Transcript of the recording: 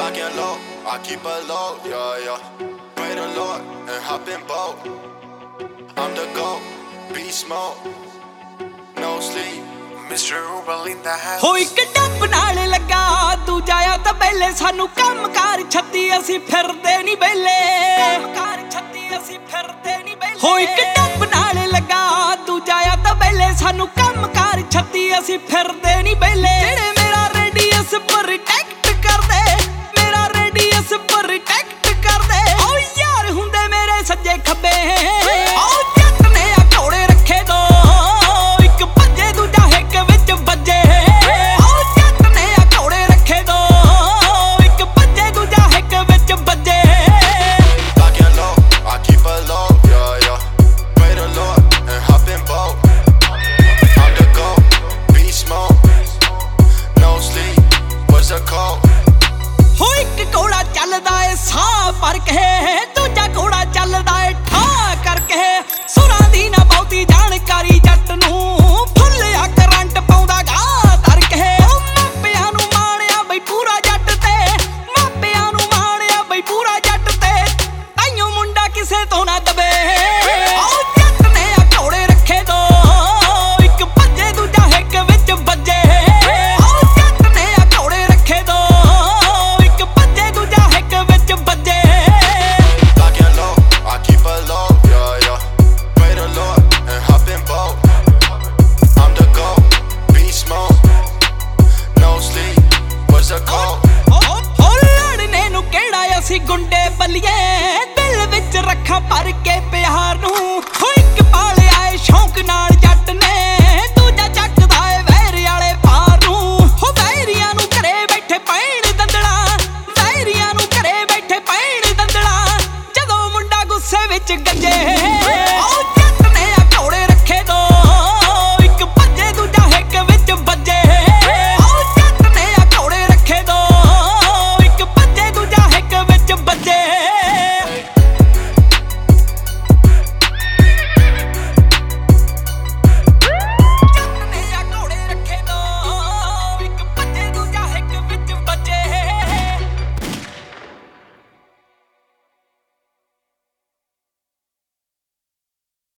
Talking low, I keep it low, yeah, yeah. Pray the Lord and hop in boat. I'm the GOAT, beast mode, no sleep. Mr. Uber in the house. हो एक dub नाल लगा तू जाया तो बेले सानू काम कार छत्ती असी फिरदे नी बेले काम कार छत्ती असी फिरदे नी बेले हो एक डब नाल लगा तू जाया तो बेले सानू काम कार छत्ती असी फिरदे नी बेले जेड़े मेरा रेडियस प्रोटेक्ट कर दे मेरा रेडियस प्रोटेक्ट कर दे ओ यार हुंदे मेरे सज्जे खब्बे ओ जट ने घोड़े रखे दो एक भज्जे दूजा हिक विच बज्जे ओ जट ने घोड़े रखे दो एक भज्जे दूजा हिक विच बज्जे Talking low, I keep it low, yeah, yeah. Pray the Lord and hop in boat. I'm the GOAT, beast mode, no sleep. What's the code? हो एक घोड़ा चलदा ए साह पर के दूजा घोड़ा चलदा ए ठा करके सुरां दी ना बहुती जानकारी जट नूं फुल्लिया करंट पाउंदा गा तर के मापियां नूं माणिया बई पूरा जट ते मापियां नूं माणिया बई पूरा जट ते ताइयों मुंडा किसे तो ना दबे ओ जट ने घोड़े रखे दो एक भज्जे दूजा हिक विच बज्जे ओ जट ने घोड़े रखे दो एक भज्जे दूजा हिक विच बज्जे Talking low, I keep it low, yeah, yeah. Pray the Lord and hop in boat. I'm the GOAT, beast mode, no sleep. What's the code? ਹੋ ਲੜਨੇ ਨੂੰ ਕਿਹੜਾ ਅਸੀਂ ਗੁੰਡੇ ਬਲੀਏ ਦਿਲ ਵਿੱਚ ਰੱਖਾਂ ਭਰ ਕੇ ਪਿਆ